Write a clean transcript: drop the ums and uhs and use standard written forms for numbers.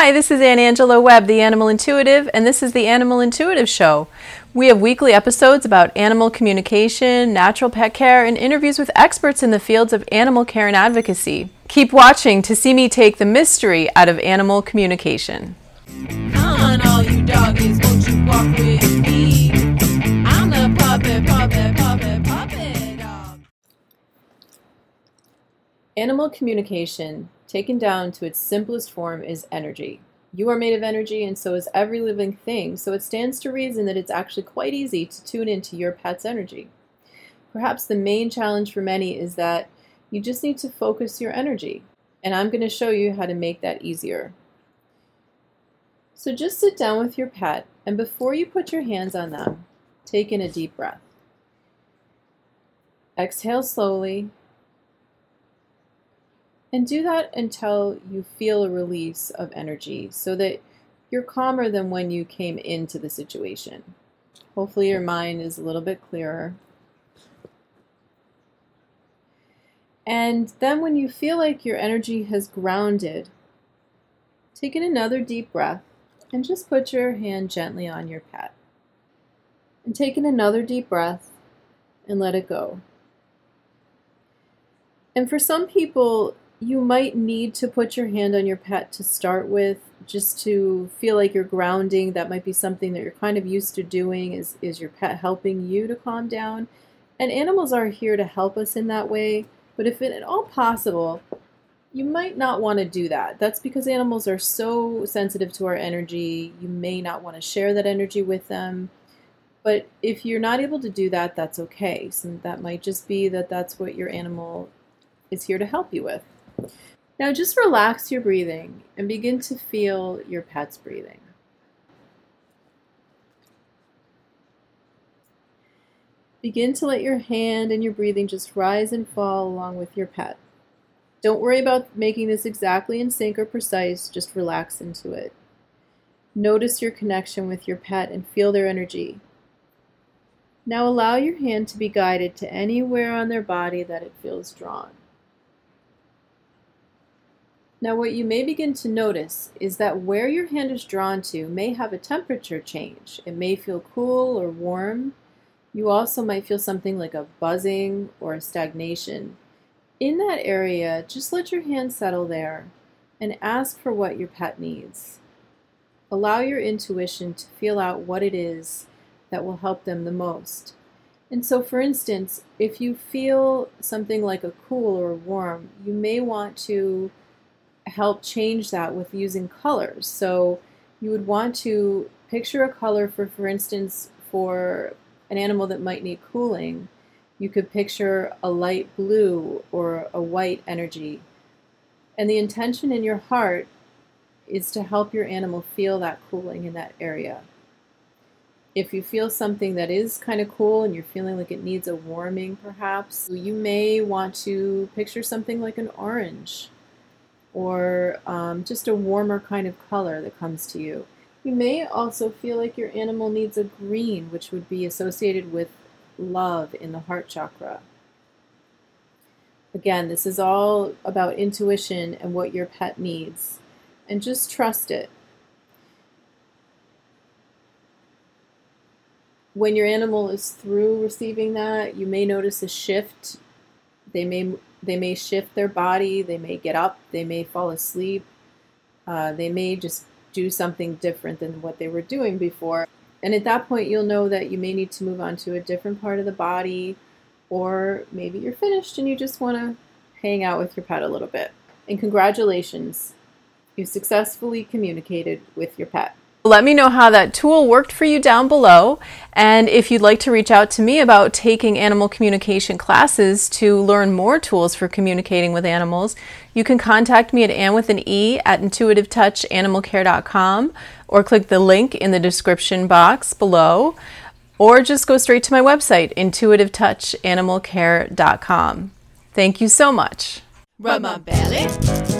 Hi, this is Ann Angela Webb, the Animal Intuitive, and this is the Animal Intuitive Show. We have weekly episodes about animal communication, natural pet care, and interviews with experts in the fields of animal care and advocacy. Keep watching to see me take the mystery out of animal communication. Come on, all you doggies, won't you walk with me? I'm the puppet dog. Animal communication, taken down to its simplest form, is energy. You are made of energy, and so is every living thing, so it stands to reason that it's actually quite easy to tune into your pet's energy. Perhaps the main challenge for many is that you just need to focus your energy, and I'm going to show you how to make that easier. So just sit down with your pet, and before you put your hands on them, take in a deep breath. Exhale slowly. And do that until you feel a release of energy so that you're calmer than when you came into the situation. Hopefully your mind is a little bit clearer. And then when you feel like your energy has grounded, take in another deep breath and just put your hand gently on your pet. And take in another deep breath and let it go. And for some people, you might need to put your hand on your pet to start with, just to feel like you're grounding. That might be something that you're kind of used to doing, is your pet helping you to calm down. And animals are here to help us in that way, but if at all possible, you might not want to do that. That's because animals are so sensitive to our energy. You may not want to share that energy with them. But if you're not able to do that, that's okay. So that might just be that that's what your animal is here to help you with. Now just relax your breathing and begin to feel your pet's breathing. Begin to let your hand and your breathing just rise and fall along with your pet. Don't worry about making this exactly in sync or precise, just relax into it. Notice your connection with your pet and feel their energy. Now allow your hand to be guided to anywhere on their body that it feels drawn. Now what you may begin to notice is that where your hand is drawn to may have a temperature change. It may feel cool or warm. You also might feel something like a buzzing or a stagnation. In that area, just let your hand settle there and ask for what your pet needs. Allow your intuition to feel out what it is that will help them the most. And so for instance, if you feel something like a cool or warm, you may want to help change that with using colors. So you would want to picture a color for instance, for an animal that might need cooling. You could picture a light blue or a white energy. And the intention in your heart is to help your animal feel that cooling in that area. If you feel something that is kind of cool and you're feeling like it needs a warming perhaps, you may want to picture something like an orange, or just a warmer kind of color that comes to you. You may also feel like your animal needs a green, which would be associated with love in the heart chakra. Again, this is all about intuition and what your pet needs, and just trust it. When your animal is through receiving that, you may notice a shift. They may shift their body, they may get up, they may fall asleep, they may just do something different than what they were doing before. And at that point you'll know that you may need to move on to a different part of the body, or maybe you're finished and you just want to hang out with your pet a little bit. And congratulations, you successfully communicated with your pet. Let me know how that tool worked for you down below, and if you'd like to reach out to me about taking animal communication classes to learn more tools for communicating with animals, you can contact me at ann@intuitivetouchanimalcare.com, or click the link in the description box below, or just go straight to my website, intuitivetouchanimalcare.com. Thank you so much. Rub my belly.